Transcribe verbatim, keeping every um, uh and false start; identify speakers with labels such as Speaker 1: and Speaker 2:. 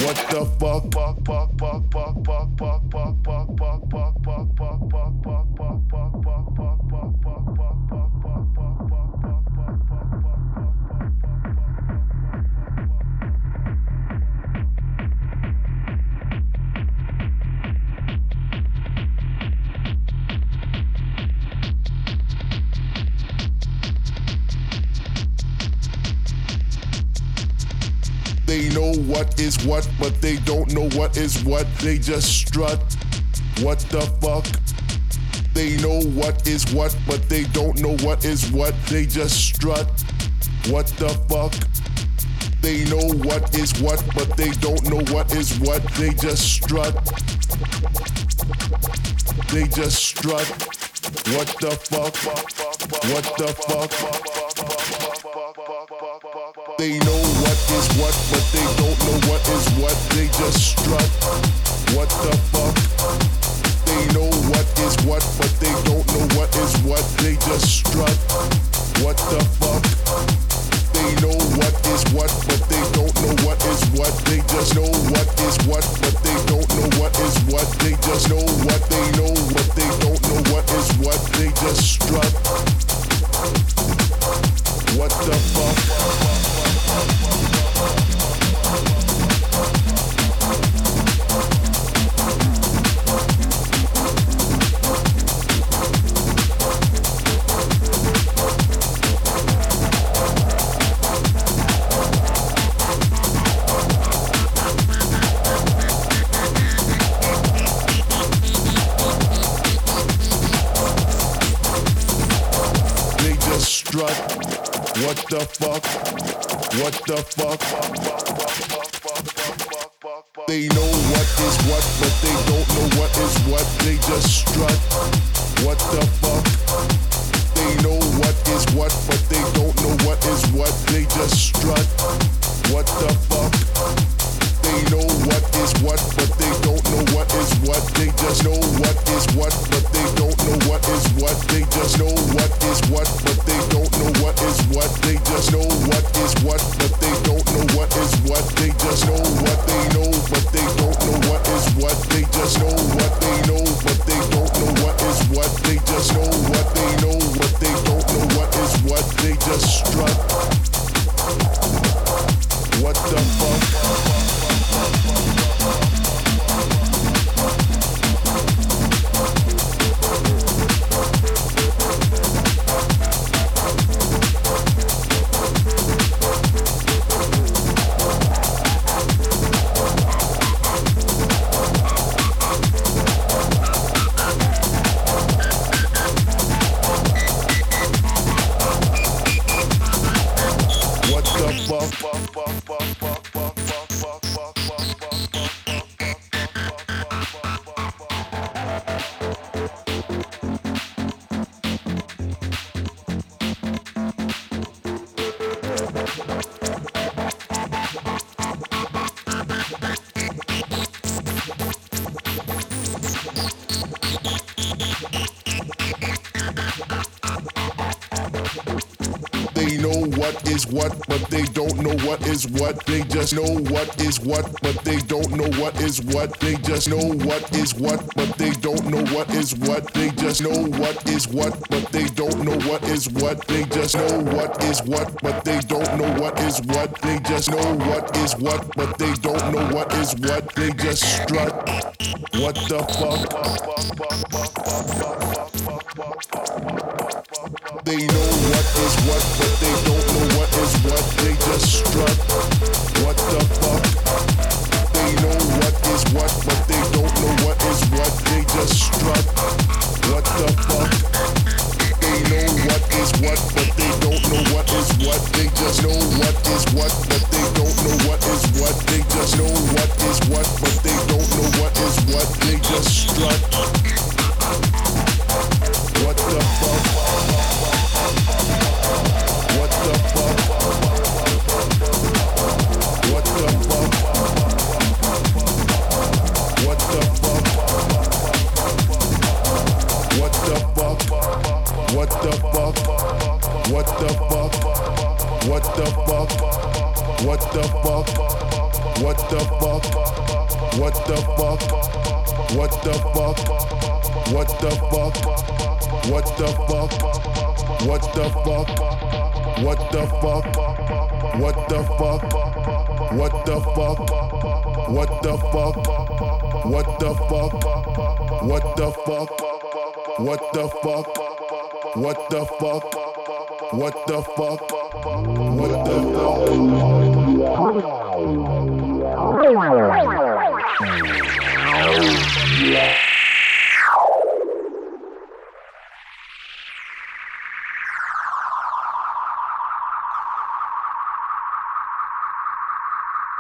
Speaker 1: What the fuck? They know what is what, but they don't know what is what. They just strut. What the fuck? They know what is what, but they don't know what is what. They just strut. What the fuck? They know what is what, but they don't know what is what. They just strut. They just strut. What the fuck? What the fuck? They know what is what, but they don't know what is what. They just strut. What the fuck? They know what is what, but they don't know what is what. They just strut. What the fuck? They know what is what, but they don't know what is what. They just know what is what, but they don't know what is what. They just know what they know, but they don't know what is what. They just strut. What the fuck? Strut. What the fuck? What the fuck? They know what is what, but they don't know what is what. They just strut. What the fuck? They know what is what, but they don't know what is what. They just strut. What the fuck? They know what is what, but they don't know what is what. They just know what is what, but they don't know what is what. They just know what is what, but they don't know what is what. They just know what is what, but they don't know what is what. They just know what they know, but they don't know what is what. They just know what they know, but they don't know what is what. They just know what they know, but they don't know what is what. They just strut. What the fuck? They know what is what, but they don't know what is what. They just know what is what, but they don't know what is what. They just know what is what, but they don't know what is what. They just know what is what, but they don't know what is what. They just know what is what, but they don't know what is what. They just know what is what, but they don't know what is what. They just strut. What the fuck? They know what is what, but they don't know what is what. They just strut. What the fuck? They know what is what, but they don't know what is what. They just strut. What the fuck? They know what is what, but they don't know what is what. They just know what is what, but they don't know what is what. They just know what is what, but they don't know what is what. They just strut. What the fuck? What the fuck? What the fuck? What the fuck? What the fuck? What the fuck? What the fuck? What the fuck? What the fuck? What the fuck? fuck? What the fuck? What the fuck? What the fuck? What the fuck? What the fuck? What the fuck? What the fuck? What the fuck? What the fuck? What the fuck? What the fuck? What the fuck? What the fuck? What the fuck? What the fuck?